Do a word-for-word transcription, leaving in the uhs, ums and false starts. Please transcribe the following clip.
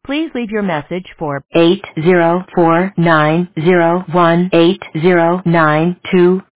Please leave your message for eight zero four nine zero one eight zero nine two.